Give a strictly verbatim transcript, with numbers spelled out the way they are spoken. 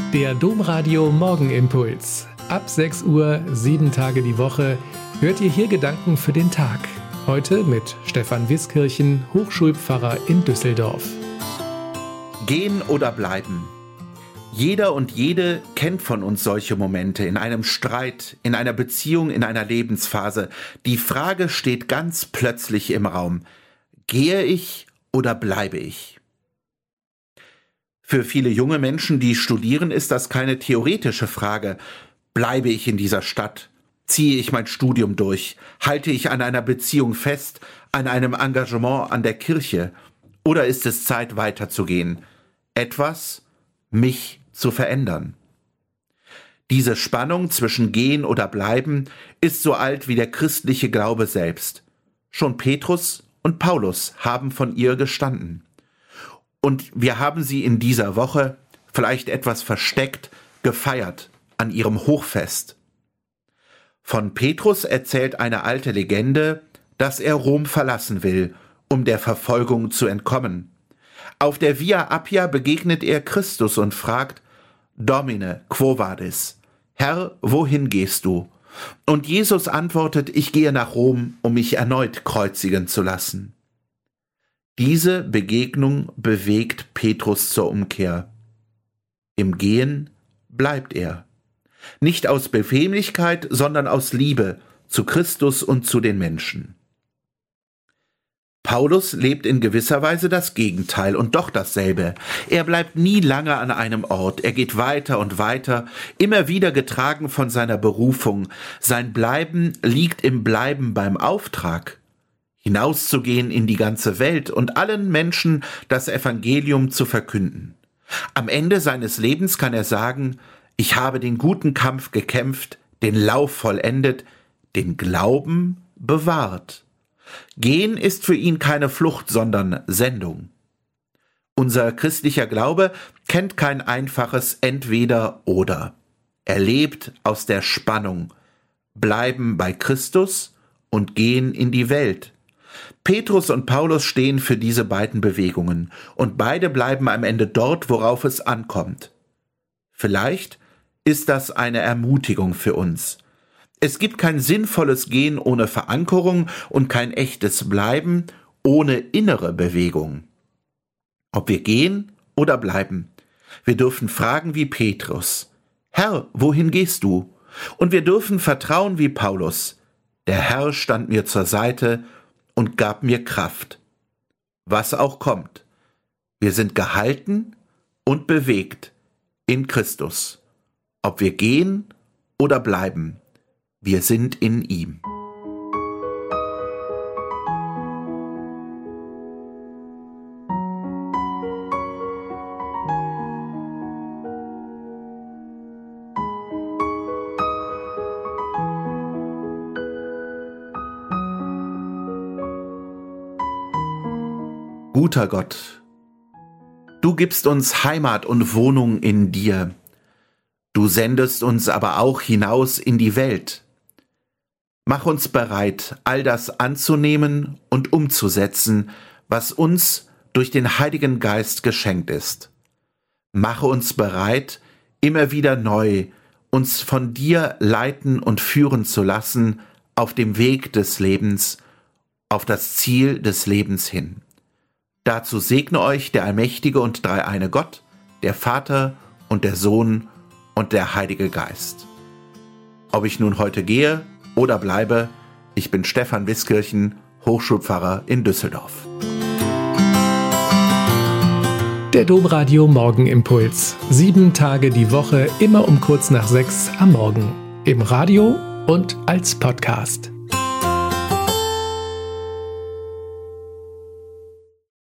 Der Domradio Morgenimpuls. Ab sechs Uhr, sieben Tage die Woche, hört ihr hier Gedanken für den Tag. Heute mit Stefan Wiskirchen, Hochschulpfarrer in Düsseldorf. Gehen oder bleiben? Jeder und jede kennt von uns solche Momente in einem Streit, in einer Beziehung, in einer Lebensphase. Die Frage steht ganz plötzlich im Raum: Gehe ich oder bleibe ich? Für viele junge Menschen, die studieren, ist das keine theoretische Frage. Bleibe ich in dieser Stadt? Ziehe ich mein Studium durch? Halte ich an einer Beziehung fest, an einem Engagement an der Kirche? Oder ist es Zeit, weiterzugehen? Etwas, mich zu verändern. Diese Spannung zwischen Gehen oder Bleiben ist so alt wie der christliche Glaube selbst. Schon Petrus und Paulus haben von ihr gestanden. Und wir haben sie in dieser Woche, vielleicht etwas versteckt, gefeiert an ihrem Hochfest. Von Petrus erzählt eine alte Legende, dass er Rom verlassen will, um der Verfolgung zu entkommen. Auf der Via Appia begegnet er Christus und fragt: Domine, quo vadis? Herr, wohin gehst du? Und Jesus antwortet: Ich gehe nach Rom, um mich erneut kreuzigen zu lassen. Diese Begegnung bewegt Petrus zur Umkehr. Im Gehen bleibt er. Nicht aus Bequemlichkeit, sondern aus Liebe zu Christus und zu den Menschen. Paulus lebt in gewisser Weise das Gegenteil und doch dasselbe. Er bleibt nie lange an einem Ort. Er geht weiter und weiter, immer wieder getragen von seiner Berufung. Sein Bleiben liegt im Bleiben beim Auftrag, hinauszugehen in die ganze Welt und allen Menschen das Evangelium zu verkünden. Am Ende seines Lebens kann er sagen: Ich habe den guten Kampf gekämpft, den Lauf vollendet, den Glauben bewahrt. Gehen ist für ihn keine Flucht, sondern Sendung. Unser christlicher Glaube kennt kein einfaches Entweder-Oder. Er lebt aus der Spannung: Bleiben bei Christus und gehen in die Welt. Petrus und Paulus stehen für diese beiden Bewegungen und beide bleiben am Ende dort, worauf es ankommt. Vielleicht ist das eine Ermutigung für uns. Es gibt kein sinnvolles Gehen ohne Verankerung und kein echtes Bleiben ohne innere Bewegung. Ob wir gehen oder bleiben, wir dürfen fragen wie Petrus: Herr, wohin gehst du? Und wir dürfen vertrauen wie Paulus: Der Herr stand mir zur Seite und gab mir Kraft. Was auch kommt, wir sind gehalten und bewegt in Christus. Ob wir gehen oder bleiben, wir sind in ihm. Guter Gott, du gibst uns Heimat und Wohnung in dir. Du sendest uns aber auch hinaus in die Welt. Mach uns bereit, all das anzunehmen und umzusetzen, was uns durch den Heiligen Geist geschenkt ist. Mache uns bereit, immer wieder neu uns von dir leiten und führen zu lassen auf dem Weg des Lebens, auf das Ziel des Lebens hin. Dazu segne euch der allmächtige und dreieine Gott, der Vater und der Sohn und der Heilige Geist. Ob ich nun heute gehe oder bleibe, ich bin Stefan Wiskirchen, Hochschulpfarrer in Düsseldorf. Der Domradio Morgenimpuls. Sieben Tage die Woche, immer um kurz nach sechs am Morgen. Im Radio und als Podcast.